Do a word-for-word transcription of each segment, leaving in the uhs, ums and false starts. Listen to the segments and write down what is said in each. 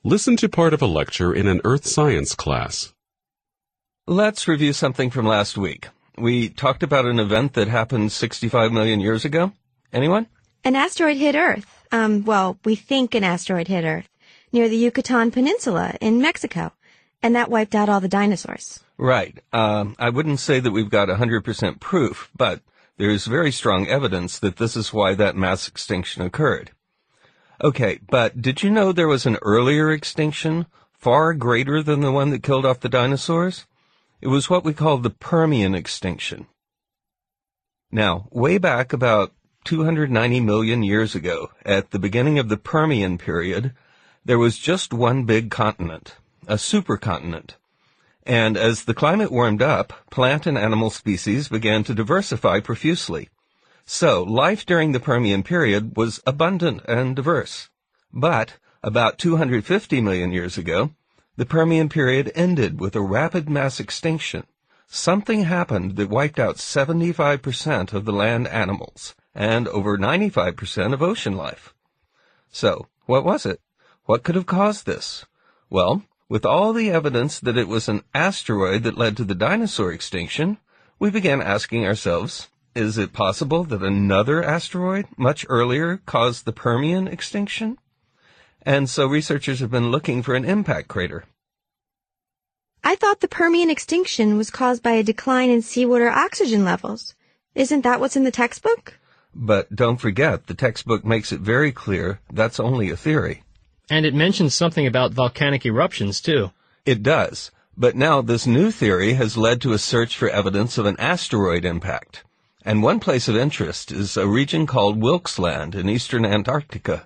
Listen to part of a lecture in an earth science class. Let's review something from last week. We talked about an event that happened sixty-five million years ago. Anyone? An asteroid hit Earth. Um, well, we think an asteroid hit Earth, near the Yucatan Peninsula in Mexico, and that wiped out all the dinosaurs. Right. Um, I wouldn't say that we've got one hundred percent proof, but there's very strong evidence that this is why that mass extinction occurred. Okay, but did you know there was an earlier extinction, far greater than the one that killed off the dinosaurs? It was what we call the Permian extinction. Now, way back about two hundred ninety million years ago, at the beginning of the Permian period, there was just one big continent, a supercontinent. And as the climate warmed up, plant and animal species began to diversify profusely. So, life during the Permian period was abundant and diverse. But, about two hundred fifty million years ago, the Permian period ended with a rapid mass extinction. Something happened that wiped out seventy-five percent of the land animals and over ninety-five percent of ocean life. So, what was it? What could have caused this? Well, with all the evidence that it was an asteroid that led to the dinosaur extinction, we began asking ourselves, is it possible that another asteroid, much earlier, caused the Permian extinction? And so researchers have been looking for an impact crater. I thought the Permian extinction was caused by a decline in seawater oxygen levels. Isn't that what's in the textbook? But don't forget, the textbook makes it very clear that's only a theory. And it mentions something about volcanic eruptions, too. It does. But now this new theory has led to a search for evidence of an asteroid impact. And one place of interest is a region called Wilkes Land in eastern Antarctica.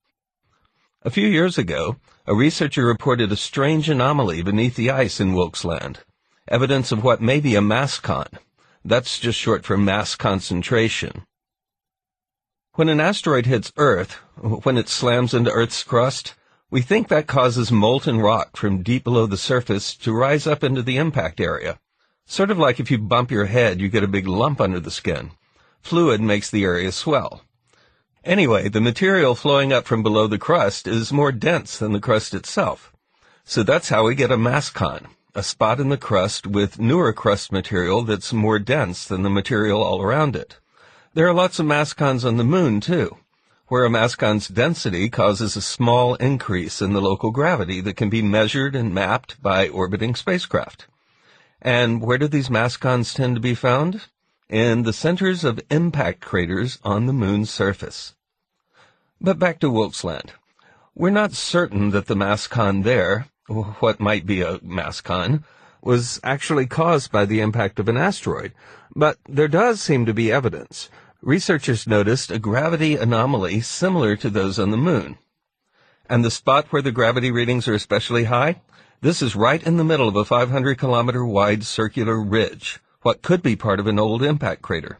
A few years ago, a researcher reported a strange anomaly beneath the ice in Wilkes Land, evidence of what may be a mascon. That's just short for mass concentration. When an asteroid hits Earth, when it slams into Earth's crust, we think that causes molten rock from deep below the surface to rise up into the impact area. Sort of like if you bump your head, you get a big lump under the skin. Fluid makes the area swell. Anyway, the material flowing up from below the crust is more dense than the crust itself. So that's how we get a mascon, a spot in the crust with newer crust material that's more dense than the material all around it. There are lots of mascons on the moon, too, where a mascon's density causes a small increase in the local gravity that can be measured and mapped by orbiting spacecraft. And where do these mascons tend to be found? In the centers of impact craters on the moon's surface. But back to Wilkes Land. We're not certain that the mascon there, what might be a mascon, was actually caused by the impact of an asteroid, but there does seem to be evidence. Researchers noticed a gravity anomaly similar to those on the moon. And the spot where the gravity readings are especially high? This is right in the middle of a five hundred kilometer wide circular ridge, what could be part of an old impact crater.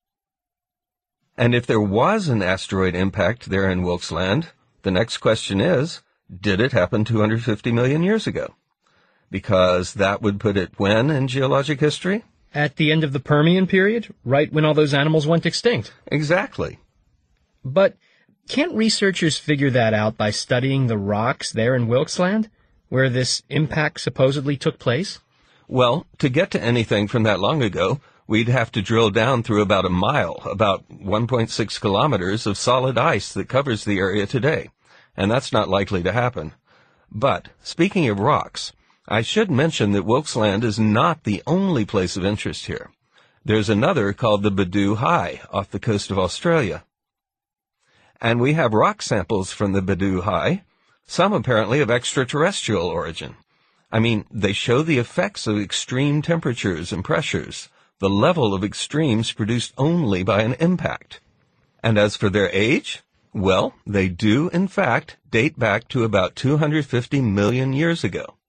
And if there was an asteroid impact there in Wilkes Land, the next question is, did it happen two hundred fifty million years ago? Because that would put it when in geologic history? At the end of the Permian period, right when all those animals went extinct. Exactly. But can't researchers figure that out by studying the rocks there in Wilkes Land, where this impact supposedly took place? Well, to get to anything from that long ago, we'd have to drill down through about a mile, about one point six kilometers of solid ice that covers the area today. And that's not likely to happen. But, speaking of rocks, I should mention that Wilkes Land is not the only place of interest here. There's another called the Bedout High off the coast of Australia. And we have rock samples from the Bedout High, some apparently of extraterrestrial origin. I mean, they show the effects of extreme temperatures and pressures, the level of extremes produced only by an impact. And as for their age, well, they do, in fact, date back to about two hundred fifty million years ago.